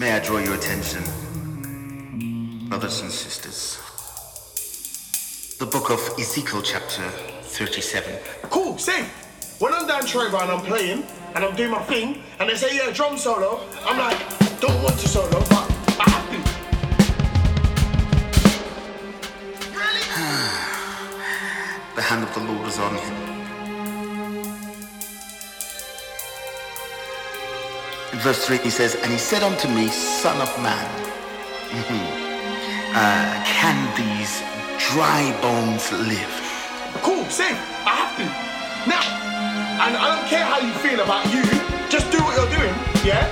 May I draw your attention, brothers and sisters? The book of Ezekiel chapter 37. Cool, sing. When I'm down Trevor and I'm playing and I'm doing my thing and they say, yeah, drum solo, I'm like, don't want to solo, but I have to. Really? The hand of the Lord is on him. In verse 3 he says, and he said unto me, Son of man, can these dry bones live? Cool, sing. I have to. Now, and I don't care how you feel about you, just do what you're doing, yeah?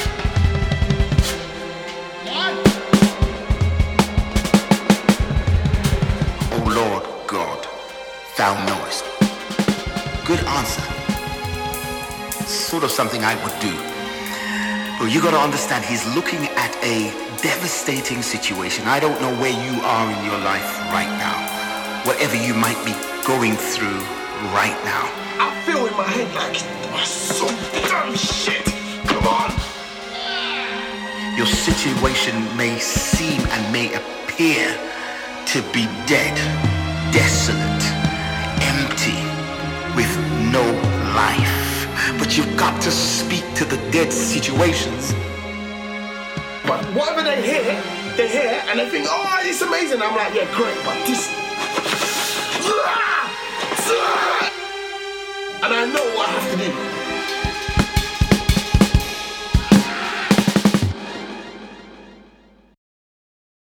O Lord God, thou knowest. Good answer. Sort of something I would do. Well, you got to understand, he's looking at a devastating situation. I don't know where you are in your life right now. Whatever you might be going through right now. I feel in my head like, some dumb shit. Come on. Your situation may seem and may appear to be dead, desolate, empty, with no life. But you've got to speak to the dead situations. But whatever they hear and they think, oh, it's amazing. I'm like, yeah, great, but this